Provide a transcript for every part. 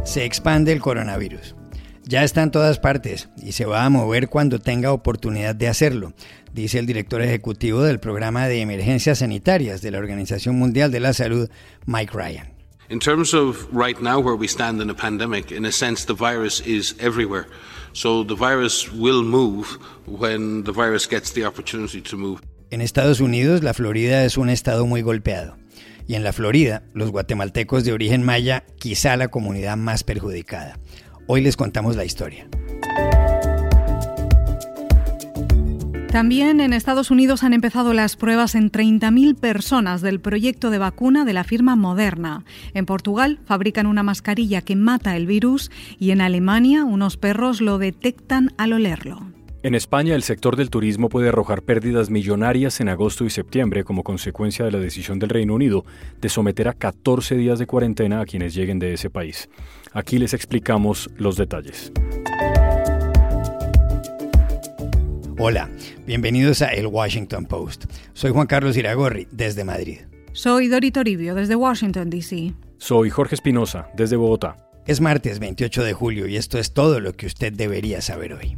Se expande el coronavirus. Ya está en todas partes y se va a mover cuando tenga oportunidad de hacerlo, dice el director ejecutivo del Programa de Emergencias Sanitarias de la Organización Mundial de la Salud, Mike Ryan. In terms of right now where we stand in a pandemic, in a sense the virus is everywhere. So the virus will move when the virus gets the opportunity to move. En Estados Unidos, la Florida es un estado muy golpeado. Y en la Florida, los guatemaltecos de origen maya, quizá la comunidad más perjudicada. Hoy les contamos la historia. También en Estados Unidos han empezado las pruebas en 30.000 personas del proyecto de vacuna de la firma Moderna. En Portugal fabrican una mascarilla que mata el virus y en Alemania unos perros lo detectan al olerlo. En España, el sector del turismo puede arrojar pérdidas millonarias en agosto y septiembre como consecuencia de la decisión del Reino Unido de someter a 14 días de cuarentena a quienes lleguen de ese país. Aquí les explicamos los detalles. Hola, bienvenidos a El Washington Post. Soy Juan Carlos Iragorri, desde Madrid. Soy Dori Toribio, desde Washington, D.C. Soy Jorge Espinosa, desde Bogotá. Es martes 28 de julio y esto es todo lo que usted debería saber hoy.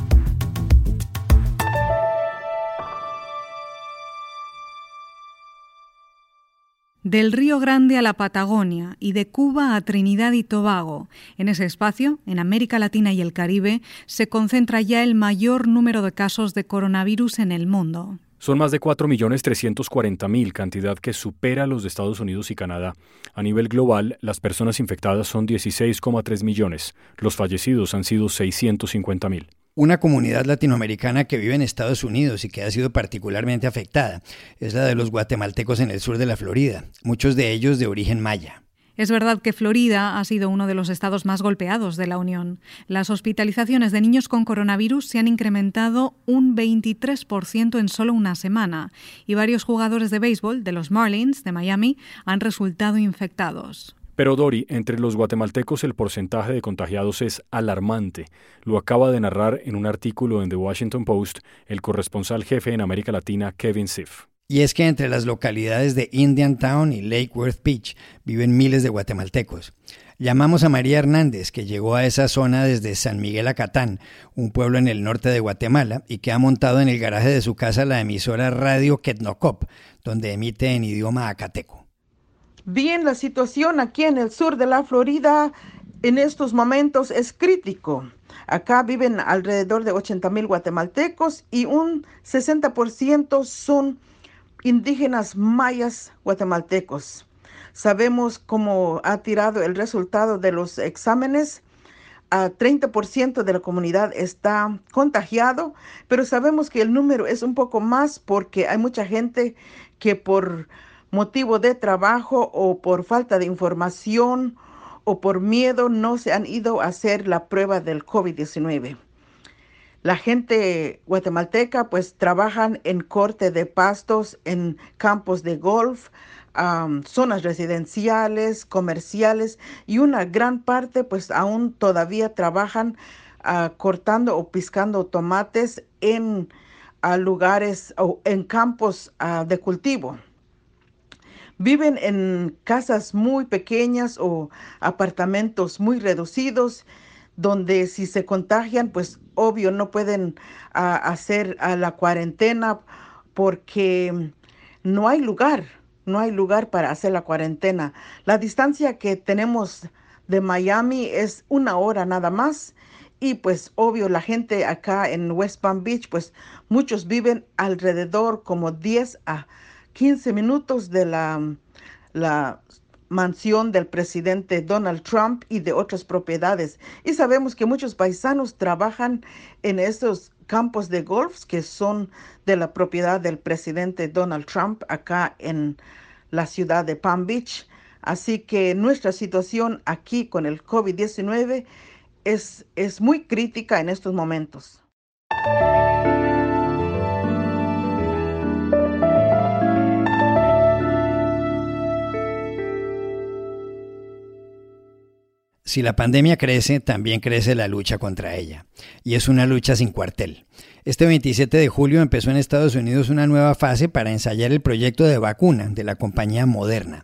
Del Río Grande a la Patagonia y de Cuba a Trinidad y Tobago. En ese espacio, en América Latina y el Caribe, se concentra ya el mayor número de casos de coronavirus en el mundo. Son más de 4.340.000, cantidad que supera los de Estados Unidos y Canadá. A nivel global, las personas infectadas son 16,3 millones. Los fallecidos han sido 650.000. Una comunidad latinoamericana que vive en Estados Unidos y que ha sido particularmente afectada es la de los guatemaltecos en el sur de la Florida, muchos de ellos de origen maya. Es verdad que Florida ha sido uno de los estados más golpeados de la Unión. Las hospitalizaciones de niños con coronavirus se han incrementado un 23% en solo una semana y varios jugadores de béisbol de los Marlins de Miami han resultado infectados. Pero Dori, entre los guatemaltecos el porcentaje de contagiados es alarmante. Lo acaba de narrar en un artículo en The Washington Post el corresponsal jefe en América Latina, Kevin Siff. Y es que entre las localidades de Indiantown y Lake Worth Beach viven miles de guatemaltecos. Llamamos a María Hernández, que llegó a esa zona desde San Miguel Acatán, un pueblo en el norte de Guatemala, y que ha montado en el garaje de su casa la emisora Radio Quetnocop, donde emite en idioma acateco. Bien, la situación aquí en el sur de la Florida en estos momentos es crítico. Acá viven alrededor de 80,000 guatemaltecos y un 60% son indígenas mayas guatemaltecos. Sabemos cómo ha tirado el resultado de los exámenes. 30% de la comunidad está contagiado, pero sabemos que el número es un poco más porque hay mucha gente que por motivo de trabajo o por falta de información o por miedo no se han ido a hacer la prueba del COVID-19. La gente guatemalteca pues trabajan en corte de pastos, en campos de golf, zonas residenciales, comerciales y una gran parte pues aún todavía trabajan cortando o piscando tomates en lugares o en campos de cultivo. Viven en casas muy pequeñas o apartamentos muy reducidos, donde si se contagian, pues obvio no pueden hacer la cuarentena porque no hay lugar para hacer la cuarentena. La distancia que tenemos de Miami es 1 hora nada más y pues obvio la gente acá en West Palm Beach, pues muchos viven alrededor como 10 a 15 minutos de la mansión del presidente Donald Trump y de otras propiedades. Y sabemos que muchos paisanos trabajan en esos campos de golf que son de la propiedad del presidente Donald Trump acá en la ciudad de Palm Beach. Así que nuestra situación aquí con el COVID-19 es muy crítica en estos momentos. Si la pandemia crece, también crece la lucha contra ella. Y es una lucha sin cuartel. Este 27 de julio empezó en Estados Unidos una nueva fase para ensayar el proyecto de vacuna de la compañía Moderna.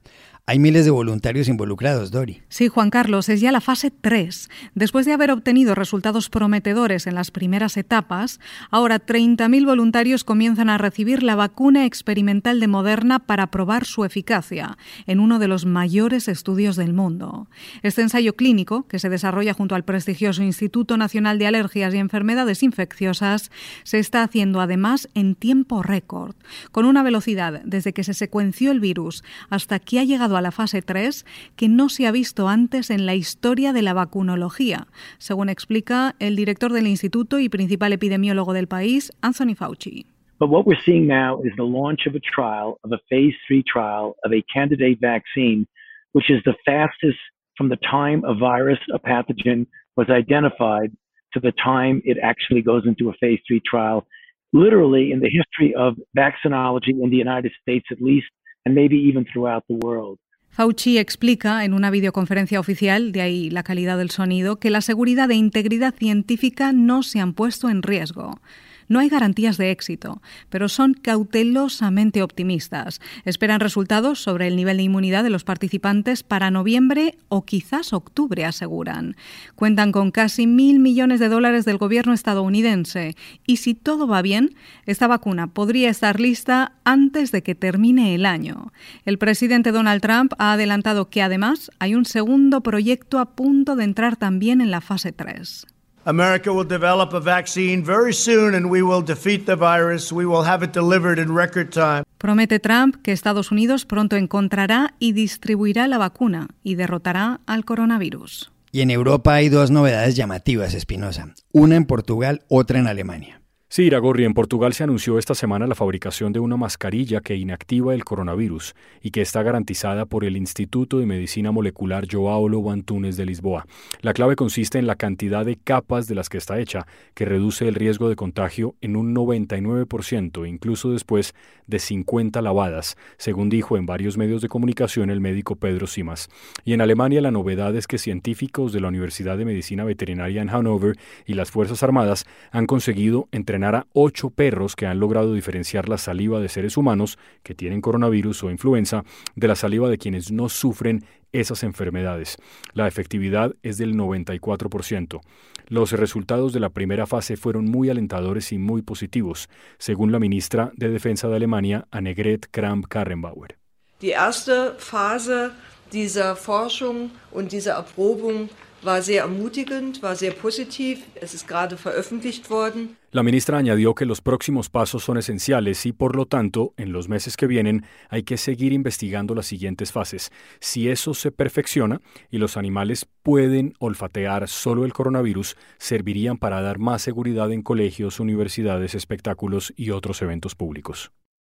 Hay miles de voluntarios involucrados, Dori. Sí, Juan Carlos, es ya la fase 3. Después de haber obtenido resultados prometedores en las primeras etapas, ahora 30.000 voluntarios comienzan a recibir la vacuna experimental de Moderna para probar su eficacia en uno de los mayores estudios del mundo. Este ensayo clínico, que se desarrolla junto al prestigioso Instituto Nacional de Alergias y Enfermedades Infecciosas, se está haciendo además en tiempo récord, con una velocidad desde que se secuenció el virus hasta que ha llegado a la fase 3 que no se ha visto antes en la historia de la vacunología, según explica el director del instituto y principal epidemiólogo del país, Anthony Fauci. But what we're seeing now is the launch of a trial, of a phase 3 trial of a candidate vaccine, which is the fastest from the time a virus, a pathogen, was identified to the time it actually goes into a phase 3 trial, literally in the history of vaccinology in the United States at least, and maybe even throughout the world. Fauci explica en una videoconferencia oficial, de ahí la calidad del sonido, que la seguridad e integridad científica no se han puesto en riesgo. No hay garantías de éxito, pero son cautelosamente optimistas. Esperan resultados sobre el nivel de inmunidad de los participantes para noviembre o quizás octubre, aseguran. Cuentan con casi $1.000 millones del gobierno estadounidense y si todo va bien, esta vacuna podría estar lista antes de que termine el año. El presidente Donald Trump ha adelantado que además hay un segundo proyecto a punto de entrar también en la fase 3. America will develop a vaccine very soon and we will defeat the virus. We will have it delivered in record time. Promete Trump que Estados Unidos pronto encontrará y distribuirá la vacuna y derrotará al coronavirus. Y en Europa hay dos novedades llamativas, Espinosa. Una en Portugal, otra en Alemania. Sí, Iragorri, en Portugal se anunció esta semana la fabricación de una mascarilla que inactiva el coronavirus y que está garantizada por el Instituto de Medicina Molecular João Lobo Antunes de Lisboa. La clave consiste en la cantidad de capas de las que está hecha, que reduce el riesgo de contagio en un 99%, incluso después de 50 lavadas, según dijo en varios medios de comunicación el médico Pedro Simas. Y en Alemania la novedad es que científicos de la Universidad de Medicina Veterinaria en Hannover y las Fuerzas Armadas han conseguido entrenar a 8 perros que han logrado diferenciar la saliva de seres humanos que tienen coronavirus o influenza de la saliva de quienes no sufren esas enfermedades. La efectividad es del 94%. Los resultados de la primera fase fueron muy alentadores y muy positivos, según la ministra de Defensa de Alemania, Annegret Kramp-Karrenbauer. Die erste Phase dieser Forschung und dieser Erprobung war sehr ermutigend, war sehr positiv. Es ist gerade veröffentlicht worden. La ministra añadió que los próximos pasos son esenciales y, por lo tanto, en los meses que vienen hay que seguir investigando las siguientes fases. Si eso se perfecciona y los animales pueden olfatear solo el coronavirus, servirían para dar más seguridad en colegios, universidades, espectáculos y otros eventos públicos.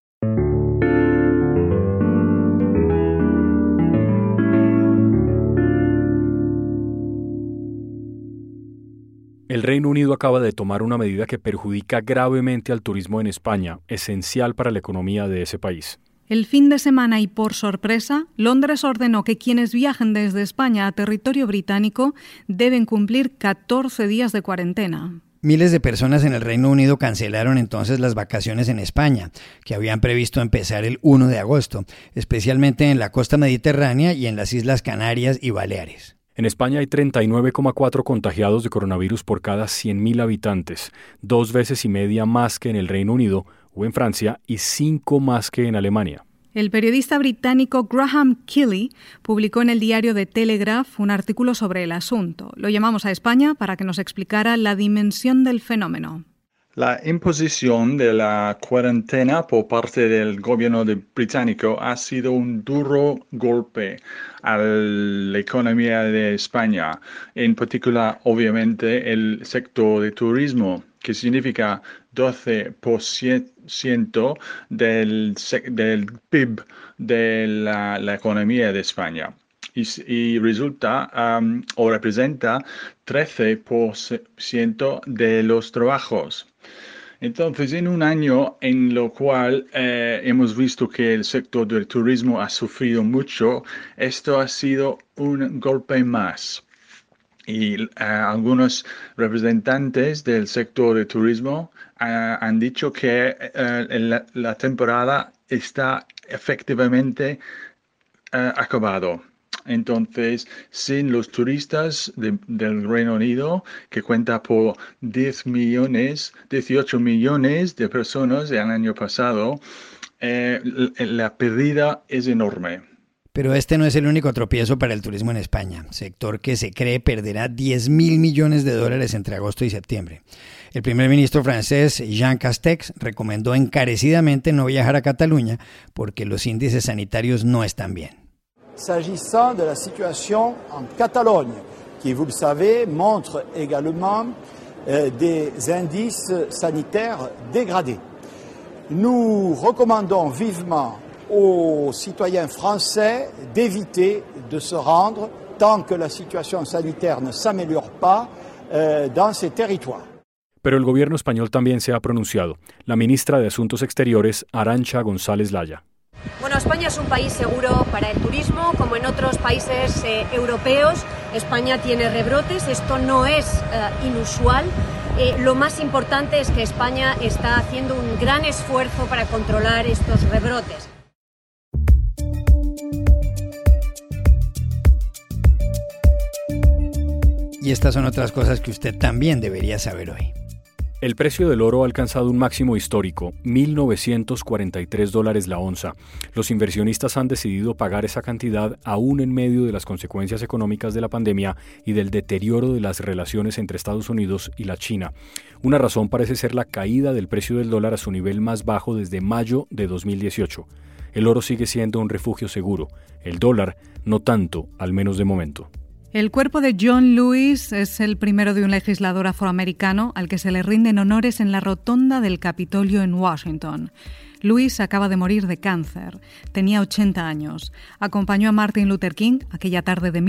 El Reino Unido acaba de tomar una medida que perjudica gravemente al turismo en España, esencial para la economía de ese país. El fin de semana y por sorpresa, Londres ordenó que quienes viajen desde España a territorio británico deben cumplir 14 días de cuarentena. Miles de personas en el Reino Unido cancelaron entonces las vacaciones en España, que habían previsto empezar el 1 de agosto, especialmente en la costa mediterránea y en las Islas Canarias y Baleares. En España hay 39,4 contagiados de coronavirus por cada 100.000 habitantes, 2 veces y media más que en el Reino Unido o en Francia y 5 más que en Alemania. El periodista británico Graham Kelly publicó en el diario The Telegraph un artículo sobre el asunto. Lo llamamos a España para que nos explicara la dimensión del fenómeno. La imposición de la cuarentena por parte del gobierno británico ha sido un duro golpe a la economía de España, en particular, obviamente, el sector de turismo, que significa 12% del PIB de la economía de España. Y resulta o representa 13% de los trabajos. Entonces, en un año en lo cual hemos visto que el sector del turismo ha sufrido mucho, esto ha sido un golpe más. Y algunos representantes del sector de turismo han dicho que la temporada está efectivamente acabado. Entonces, sin los turistas del Reino Unido, que cuenta por 18 millones de personas el año pasado, la pérdida es enorme. Pero este no es el único tropiezo para el turismo en España, sector que se cree perderá 10.000 millones de dólares entre agosto y septiembre. El primer ministro francés, Jean Castex, recomendó encarecidamente no viajar a Cataluña porque los índices sanitarios no están bien. S'agissant de la situation en Catalogne, qui, vous le savez, montre également des indices sanitaires dégradés. Nous recommandons vivement aux citoyens français d'éviter de se rendre tant que la situation sanitaire ne s'améliore pas dans ces territoires. Pero el gobierno español también se ha pronunciado. La ministra de Asuntos Exteriores, Arantxa González Laya. Bueno, España es un país seguro para el turismo, como en otros países europeos. España tiene rebrotes, esto no es inusual. Lo más importante es que España está haciendo un gran esfuerzo para controlar estos rebrotes. Y estas son otras cosas que usted también debería saber hoy. El precio del oro ha alcanzado un máximo histórico, $1.943 la onza. Los inversionistas han decidido pagar esa cantidad aún en medio de las consecuencias económicas de la pandemia y del deterioro de las relaciones entre Estados Unidos y la China. Una razón parece ser la caída del precio del dólar a su nivel más bajo desde mayo de 2018. El oro sigue siendo un refugio seguro. El dólar, no tanto, al menos de momento. El cuerpo de John Lewis es el primero de un legislador afroamericano al que se le rinden honores en la rotonda del Capitolio en Washington. Lewis acaba de morir de cáncer. Tenía 80 años. Acompañó a Martin Luther King aquella tarde de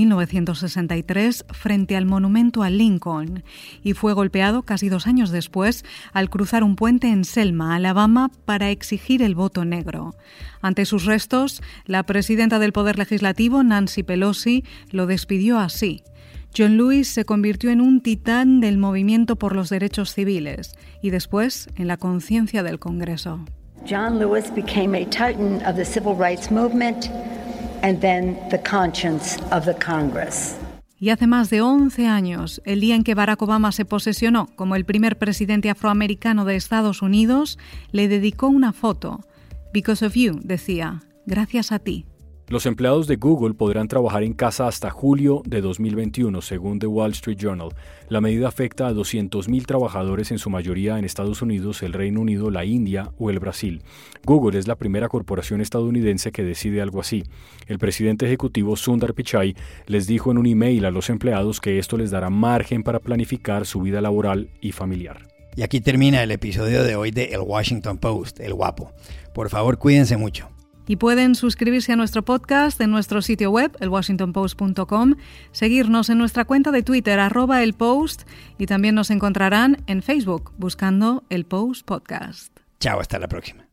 1963 frente al monumento a Lincoln y fue golpeado casi 2 años después al cruzar un puente en Selma, Alabama, para exigir el voto negro. Ante sus restos, la presidenta del Poder Legislativo, Nancy Pelosi, lo despidió así. John Lewis se convirtió en un titán del movimiento por los derechos civiles y después en la conciencia del Congreso. John Lewis became a titan of the civil rights movement and then the conscience of the Congress. Y hace más de 11 años, el día en que Barack Obama se posesionó como el primer presidente afroamericano de Estados Unidos, le dedicó una foto. Because of you, decía, gracias a ti. Los empleados de Google podrán trabajar en casa hasta julio de 2021, según The Wall Street Journal. La medida afecta a 200.000 trabajadores, en su mayoría en Estados Unidos, el Reino Unido, la India o el Brasil. Google es la primera corporación estadounidense que decide algo así. El presidente ejecutivo Sundar Pichai les dijo en un email a los empleados que esto les dará margen para planificar su vida laboral y familiar. Y aquí termina el episodio de hoy de El Washington Post, El Guapo. Por favor, cuídense mucho. Y pueden suscribirse a nuestro podcast en nuestro sitio web, elwashingtonpost.com, seguirnos en nuestra cuenta de Twitter, @elpost, y también nos encontrarán en Facebook buscando El Post Podcast. Chao, hasta la próxima.